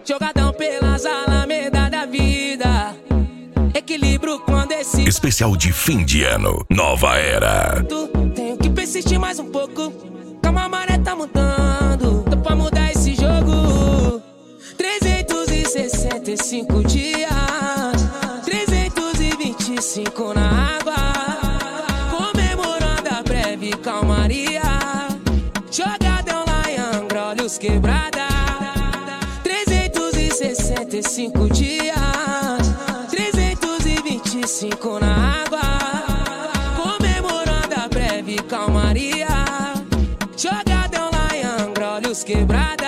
Jogadão pelas alamedas da vida. Equilíbrio quando esse especial de fim de ano, nova era. Tenho que persistir mais um pouco. Calma, a maré tá mudando. Tô pra mudar esse jogo. 365 dias, 325 na água, comemorando a breve calmaria. Jogadão lá em Angra, olhos quebrada. 365 dias, 325 na água, comemorando a breve calmaria. Jogadão lá em Angra, olhos quebrada.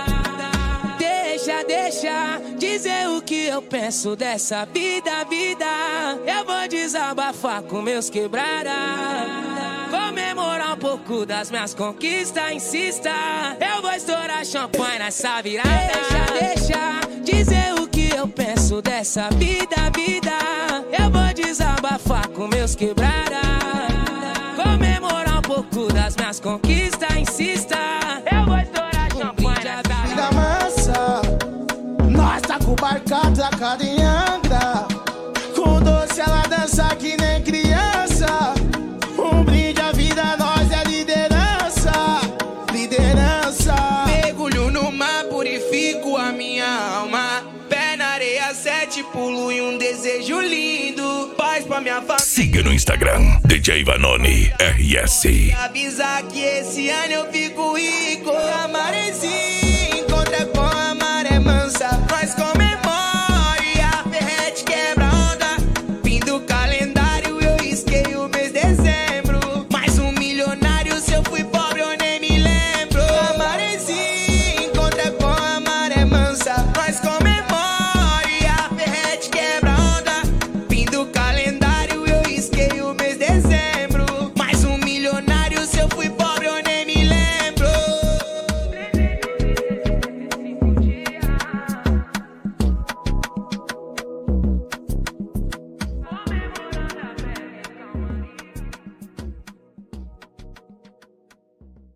Deixa dizer o que eu penso dessa vida. Eu vou desabafar com meus quebrada. Comemorar um pouco das minhas conquistas, insista. Eu vou estourar champanhe nessa virada. Deixa dizer o que eu penso dessa vida. Eu vou desabafar com meus quebrada. Comemorar um pouco das minhas conquistas, insista. Eu vou estourar champanhe nessa vida massa. Nós tá com o barcato atracado em Angra. Com doce ela dança que nem criança. Um brinde à vida, nós é liderança. Liderança. Mergulho no mar, purifico a minha alma. Pé na areia, 7 pulo e um desejo lindo. Paz pra minha família. Siga no Instagram, DJ Vanoni RS. Avisar que esse ano eu fico rico. A marezinha encontra com a maré mansa. Nós comemore, a ferrete quebra onda. Fim do calendário, eu risquei o mês de dezembro. Mais um milionário, se eu fui pobre eu nem me lembro. A marezinha encontra com a maré mansa.